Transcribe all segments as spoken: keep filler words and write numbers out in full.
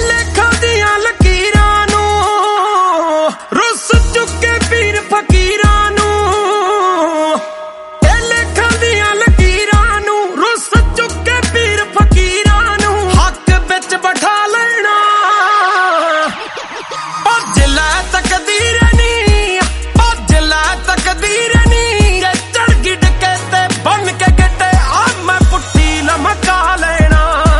ਲੇਖਾਂ ਦੀਆਂ ਲਕੀਰਾਂ ਨੂੰ ਰੁੱਸ ਚੁੱਕੇ ਪੀਰ ਫਕੀਰਾਂ ਨੂੰ, ਇਹ ਲੇਖਾਂ ਦੀਆਂ ਲਕੀਰਾਂ ਨੂੰ ਰੁੱਸ ਚੁੱਕੇ ਪੀਰ ਫਕੀਰਾਂ ਨੂੰ ਹੱਕ ਵਿੱਚ ਬਿਠਾ ਲੈਣਾ। ਭੱਜ ਲੈ ਤਕਦੀਰ ਨੀ, ਭੱਜ ਲੈ ਤਕਦੀਰ ਨੀ, ਜੇ ਚੜ ਗਈ ਡਕੇ ਤੇ ਬਣ ਕੇ ਗਿੱਟੇ ਆ ਮੈਂ ਪੁੱਠੀ ਲਮਕਾ ਲੈਣਾ।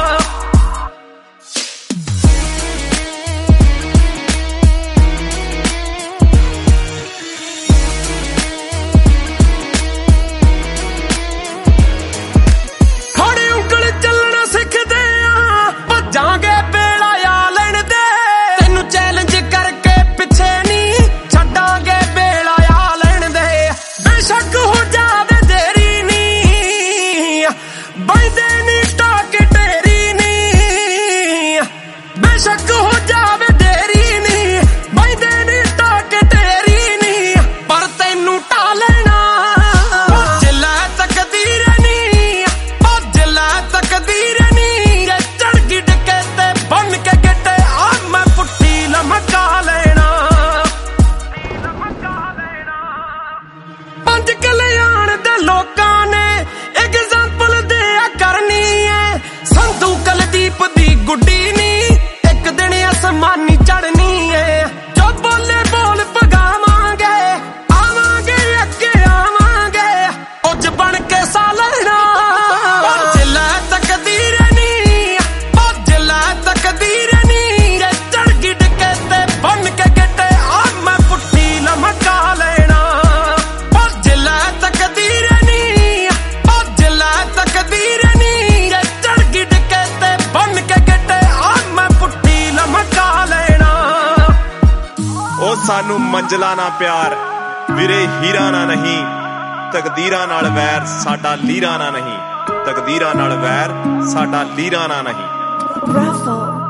ਖੜੇ ਉਂਗਲ ਚੱਲਣਾ ਸਿੱਖਦੇ ਆ, ਭੱਜਾਂਗੇ ਵੇਲਾ ਆ ਲੈਣ ਦੇ, ਤੈਨੂੰ ਚੈਲੰਜ ਕਰਕੇ ਪਿੱਛੇ ਨਹੀਂ ਛੱਡਾਂਗੇ ਵੇਲਾ ਆ ਲੈਣ ਦੇ। ਬੇਸ਼ੱਕ ਹੋ ਜਾਵੇ ਦੇਰੀ ਨੀ, ਬੈਂਦੇ ਨੀ ਟਾਕੇ ਢੇਰੀ ਨੀ, ਬੇਸ਼ੱਕ ਹੋ ਜਾਵੇ ਦੇਰੀ ਨੀ, ਬੈਂਦੇ ਨੀ ਟਾਕੇ ਢੇਰੀ ਨੀ, ਪਰ ਤੈਨੂੰ ਢਾ ਲੈਣਾ। ਭੱਜ ਲੈ ਤਕਦੀਰ ਨੀ, ਭੱਜ ਲੈ ਤਕਦੀਰ ਨੀ, ਜੇ ਚੜ ਗਈ ਡਕੇ ਤੇ ਬਣ ਕੇ ਗਿੱਟੇ ਆ ਮੈਂ ਪੁੱਠੀ ਲਮਕਾ ਲੈਣਾ। ਪੰਜ ਕਲਿਆਣ ਦੇ ਲੋਕਾਂ ਨੇ ਐਗਜ਼ਾਮਪਲ ਦਿਆ ਕਰਨੀ ਏ, ਸੰਧੂ ਕੁਲਦੀਪ ਦੀ ਗੁੱਡੀ ਨੀ ਇੱਕ ਦਿਨ ਅਸਮਾਨੀ ਚੜਨੀ ਏ। ਜੋ ਬੋਲੇ ਬੋਲ ਪਗਾਵਾਂਗੇ, ਆਵਾਂਗੇ ਅੱਗੇ ਆਵਾਂਗੇ, ਕੁਝ ਬਣ ਕੇ ਸਾ ਲੈਣਾ। ਭੱਜ ਲੈ ਤਕਦੀਰ ਨੀ, ਭੱਜ ਲੈ ਤਕਦੀਰ ਨੀ, ਜੇ ਚੜ ਗਈ ਡਕੇ ਤੇ ਬਣ ਕੇ ਗਿੱਟੇ ਆ ਮੈਂ ਪੁੱਠੀ ਲਮਕਾ ਲੈਣਾ। ਭੱਜ ਲੈ ਤਕਦੀਰ ਨੀ, ਭੱਜ ਲੈ ਤਕਦੀਰ ਨੀ, ਜੇ ਚੜ ਗਈ ਡਕੇ ਤੇ ਬਣ ਕੇ ਗਿੱਟੇ ਆ ਮੈਂ ਪੁੱਠੀ ਲਮਕਾ ਲੈਣਾ। ਉਹ ਸਾਨੂੰ ਮੰਜ਼ਲਾਂ ਨਾਲ ਪਿਆਰ ਵੀਰੇ ਹੀਰਾਂ ਨਾਲ ਨਹੀਂ, ਤਕਦੀਰਾਂ ਨਾਲ ਵੈਰ ਸਾਡਾ ਲੀਰਾਂ ਨਾਲ ਨਹੀਂ, ਤਕਦੀਰਾਂ ਨਾਲ ਵੈਰ ਸਾਡਾ ਲੀਰਾਂ ਨਾਲ ਨਹੀਂ। Raffle.